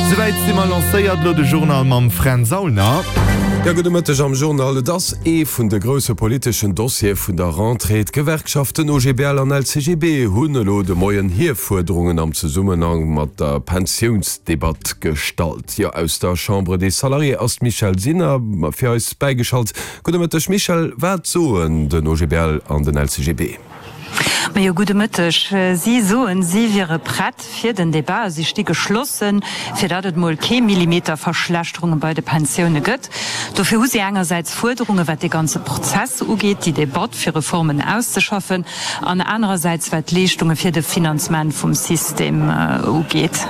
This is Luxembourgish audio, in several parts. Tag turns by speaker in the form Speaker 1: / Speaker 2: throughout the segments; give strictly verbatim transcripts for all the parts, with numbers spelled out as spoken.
Speaker 1: Soweit si mal lacéiert lo de Journal mam Fran Saulner.
Speaker 2: Ja gëtt am Journal das e vun de grosse politischen Dossier vun der Rentreet Gewerkschaften O G B L an L C G B hunnelo de moien Hierforderungen am ze Summenhang mat der Pensionsdebat stalt. Ja aus der Chambre des Salariés ass Michel Sinner fir auss beigeschalt. Gëttemëttech Michel wat zoen den O G B L an den L C G B.
Speaker 3: Ma jo gute Mëttech, Sie soen sie wiere pratt fir den Debat, sie sti geschlossen, fir datt moll ke Millimeter Verschlechterungen bei de Pensionioune gëtt. Dofir hu sie engerseits Forderungen, wat de ganze Prozess ugeet, die Debatte fir Reformen auszuschaffen, an andererseits wat Leichtungen fir de Finanzment vum System äh, ugeet.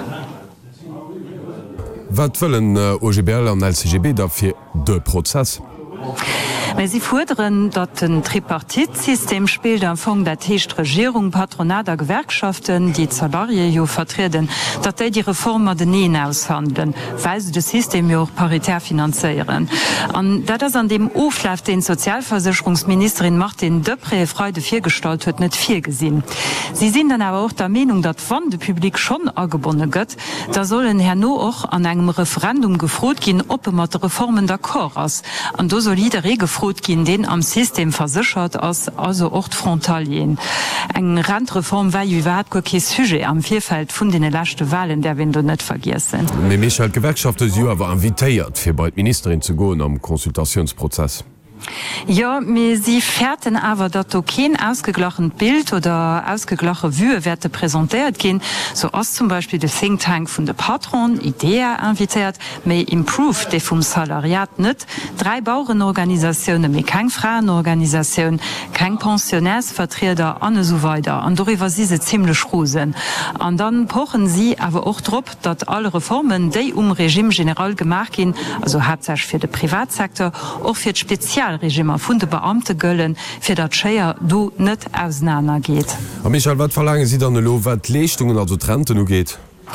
Speaker 2: Wat wëllen äh, O G B L an L C G B da fir de Prozess?
Speaker 3: Mais sie fordern, dat ein Tripartitsystem spielt am Fong der Techt-Regierung, Patronater Gewerkschaften, die Salarie jo vertreten, dat die Reformer den Neen aushandeln, weil sie das System jo auch paritär finanzieren. Und da das an dem Auflauf den Sozialversicherungsministerin Martin Depré Freude vier gestaltet wird, nicht viel gesehen. Sie sind dann aber auch der Meinung, dat wann de Publikum schon angebunden gött, da sollen Herr No auch an einem Referendum gefroht gehen, ob er mit Reformen d'accord ist. Und da soll jeder gefroht gin den am System versichert ass also ort frontalien. Eng Randreform war iwwer go ke Suje am Vierfeld vun den lachte Wahlen, der wenn du net vergissen.
Speaker 2: Me Michel Gewerkschaft war invitéiert fir bei Ministerin zu goen am Konsultationsprozess.
Speaker 3: Ja, mir sie fährten aber dat kein ausgeglachen Bild oder ausgeglache Wühewerte präsentiert gehen, so als zum Beispiel der Think Tank von der Patron Idee invitiert, me improve de vom Salariat net, drei Bauernorganisationen, me kein Frauenorganisation, kein Pensionärsvertreter, an so weiter. Und darüber sie sie ziemlich rosen. Und dann pochen sie aber auch drauf, dass alle Reformen, die um Regime general gemacht gehen, also hauptsächlich für den Privatsektor, auch für die Spezial Regime vun de Beamte gëllen, fir dat Scheier do net auseinander geht.
Speaker 2: Am Michael, wat verlangen Sie dann lo wat Leichtungen also Trente no geht?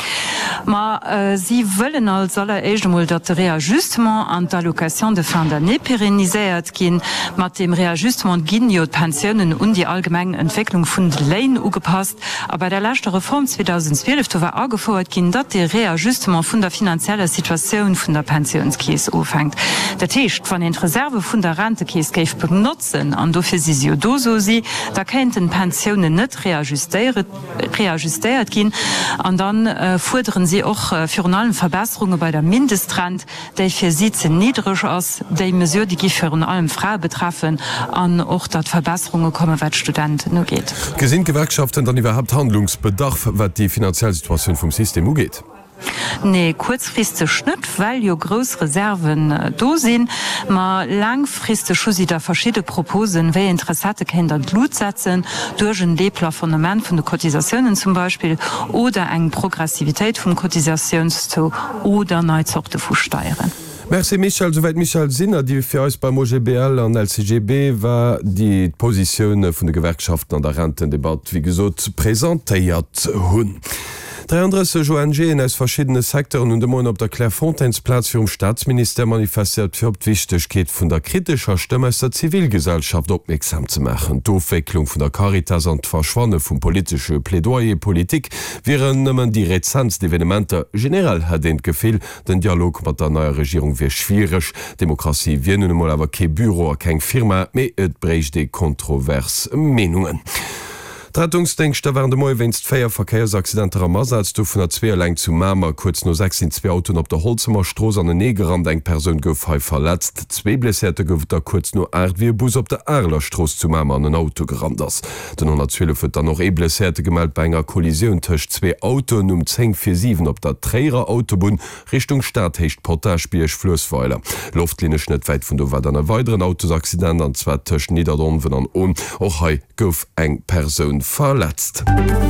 Speaker 3: Ma äh, sie wollen als allermol dat Reajustement an d'Allocation de fin d'année perennisiert gin, mat dem Reajustement ginn jo Pensionen und die allgemeinen Entwicklung vun de Lein ugepasst, aber bei der letzte Reform zweitausendzwölf war angefordert gin, dat de Reajustement vun der finanzieller Situation vun der Pensionskies ofhängt. Der Techt van den Reserve vun der Rentekies geif benutzen an dofir si jo do so sie, da kenten Pensionen net reajustiert reajustiert gin, an dann äh, fordern sie auch äh, für allen Verbesserungen bei der Mindestrand, der für sie zu niedrig ist, die Mesure, die für allem Frauen betreffen, an auch dort Verbesserungen kommen, was Studenten nur geht.
Speaker 2: Gesehen Gewerkschaften dann überhaupt Handlungsbedarf, was die finanzielle Situation vom System geht?
Speaker 3: Nee, kurzfristig schnitt, weil jo groß Reserven äh, do sind, ma langfristig schon sie da verschiedene Proposen, wie interessante Kinder Blut setzen, durch ein Deplafonnement von den Kotisationen zum Beispiel, oder eine Progressivität vom Kotisationszoo oder Neuzochte Fußsteuern.
Speaker 2: Merci Michel, soweit Michel Sinner, die für uns beim O G B L an L C G B war die Position von den Gewerkschaften an der Rentendebatte, wie gesagt, präsentiert hun. dreiunddreißig O N G aus verschiedene Sektoren und Mon op der Clairefontainsplatz für um Staatsminister manifestiert für Wichtigkeit von der kritischer Stimme aus der Zivilgesellschaft aufmerksam zu machen. Die Aufwicklung von der Caritas und Verschwonne von politische Plädoyerpolitik wären nimmen die Rezenz der Evenementer generell hat den Gefehl, den Dialog mit der neuen Regierung wäre schwierig. Demokratie wir nun mal aber kein Büro, kein Firma, mehr et bricht die kontrovers Meinungen. Rettungsdenkste waren de moi wennst feier Verkehrsaccidenter am Mas als du vun der Zwee leng zu Mamer kurz no sechs in zwei Autoen op der Holzemer Stroos an den Negerrand eng Perun gouf he verletzt. Zzwee Blesserte gouf der kurz no Erd wie Bus op der Erlerstroos zu Mamer an den Auto gerannt ass. Den hundertzwölf huet dann noch e Blesserte gemeldt bei enger Kollision tech zwee Autoen um zehn vier sieben op der Träger Autobun Richtung Stadthecht Portagespiech Flossweiler. Luftlinie net weit vun du war dann weiteren Autosaccident an zwei Tech Niederdorfen an on och hei gouf eng Perun verletzt.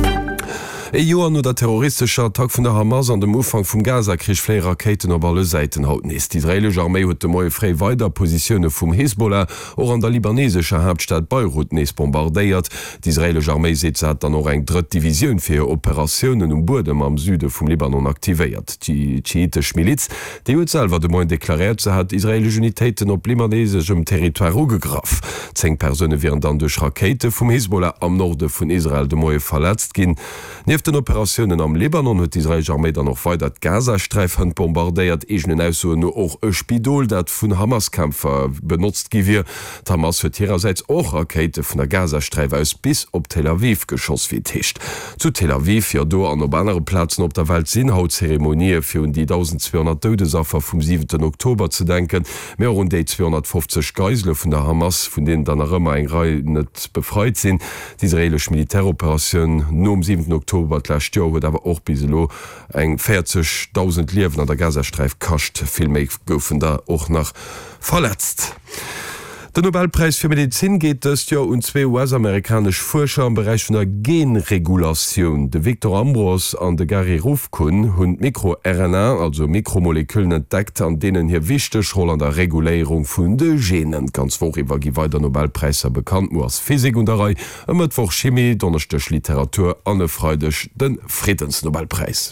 Speaker 2: E Joer no der terroristischer Attack vun der Hamas an dem Ufang vum Gaza krich flé Raketen op alle Seiten hauten is. Die israelsche Armee huet de moie frei weiter Positionne vum Hezbollah or an der libanesischer Hauptstadt Beirut nees bombardéiert. Die israelsche Armee se hat dann noch eng dret Division fir Operationen um Burdem am Süde vum Libanon aktiviert. Die schiitisch Miliz, die huet selber de moie deklariert, ze hat israelsche Unitäten op libanesischem Territoire gegraf. Zeng Personen wären dann durch Rakete vum Hezbollah am Norde vun Israel de moie verletzt gin. Nef den Operationen am Libanon huet Israel Armee dann noch weiter Gazastreif han bombardéiert ich nur och e Spidol dat vun Hamaskämpfer benutzt gi wir Hamas huet ihrerseits och Rakete vun der Gazastreif aus bis op Tel Aviv geschoss wie ticht. Zu Tel Aviv ja do an op andere Platzen op der Welt Sinnhautzeremonie fir hun die eintausendzweihundert Todesopfer vom siebten Oktober zu denken, mehr rund die zweihundertfünfzig Geisle vun der Hamas, von denen dann immer eng Reihe net befreit sind. Die israelisch Militäroperation no am siebten Oktober huet aber auch biselo eng vierzigtausend Liewen an der Gazastreif kascht filmé goufen da auch nach verletzt. Der Nobelpreis für Medizin geht es ja und zwei U S-amerikanisch Forscher im Bereich von der Genregulation. De Victor Ambros an de Gary Rufkun hun MikroR N A, also Mikromolekülen entdeckt, an denen hier wichtig Rolle an der Regulierung von de Genen. Ganz vorüber gibt weiter Nobelpreise bekannt nur als Physik und Reihe, am Mittwoch Chemie, Donnerstag Literatur, Anne Freudisch, den Friedensnobelpreis.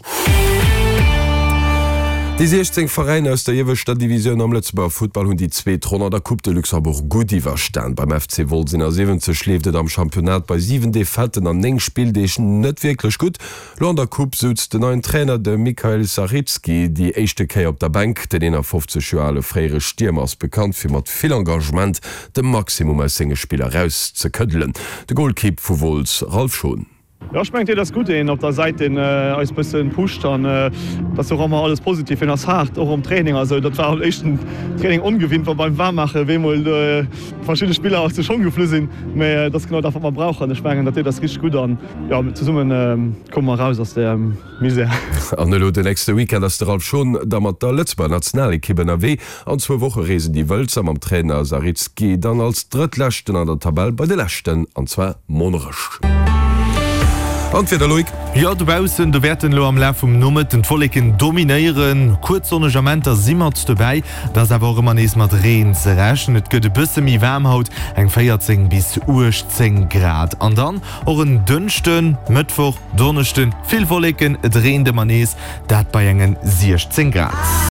Speaker 2: Die sechzehn Vereine aus der jeweilsten Division am Lützburger Football und die zwei Troner der Coupe de Luxembourg gut überstand. Beim F C Wolfsinn er siebzehn schläft am Championat bei sieben Defetten an eng Spieldeschen net wirklich gut. Lo an der Coupe sitzt den neuen Trainer de Michael Saritzky, die echte Kei op der Bank, den den er fünfzig Jahre Freire Stürmers bekannt für mat viel Engagement dem Maximum als Singespieler raus zu köddeln. De Goalkeeper vu Wolfs Ralf schon.
Speaker 4: Ja, ich mein, das Gute auf der Seite äh, als bisschen pusht dann äh, das auch immer alles positiv in das hart auch im Training, also das war echt ein Training ungewinnt war beim Warmache wem äh, verschiedene Spieler auch schon geflüssen sind äh, das genau davon man braucht ich mein, das richtig gut an ja zu summen äh, kommen wir raus aus der ähm, Mise
Speaker 2: an der nächste Weekend das darauf schon da man der letzte nationale Kibben W an zwei Wochen reisen die Wölzer am Trainer Saritzky dann als drittlechten an der Tabelle bei den Letzten und zwar monerisch.
Speaker 1: Ja dubausen du werden lo am Lauf um Nummer den Folken dominieren kurzsonnegement simmert dabei das aber man is mat Reen zerrächen et gëtt bësse mi Wärmhaut eng vierzehn bis zehn Grad an dann och een dünnchten Mittwoch Donnerchten viel Folken et drehende Manes dat bei engen sechzehn Grad.